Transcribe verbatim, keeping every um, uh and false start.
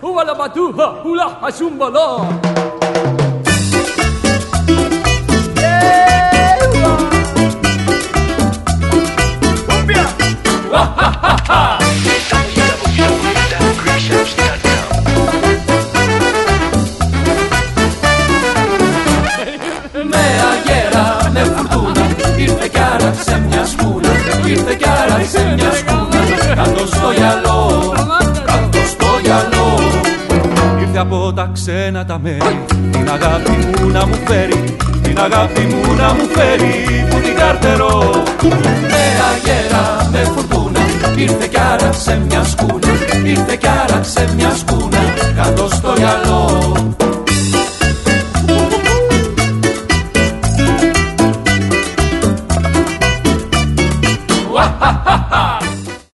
Ουαλα μπατούχα, ουλα χασούμπαλα. Με αγέρα, με φουρτούνα, ήρθε κι άραξε μια σκούνα, ήρθε κι άραξε μια σκούνα, κάτω στο γυαλό, κάτω στο γυαλό. Ήρθε από τα ξένα τα μέρη, την αγάπη μου να μου φέρει, την αγάπη μου να μου φέρει, που την καρτερώ. Με αγέρα, με φουρτούνα, ήρθε κι άραξε μια σκούνα, ήρθε κι άραξε μια σκούνα, κάτω στο γυαλό.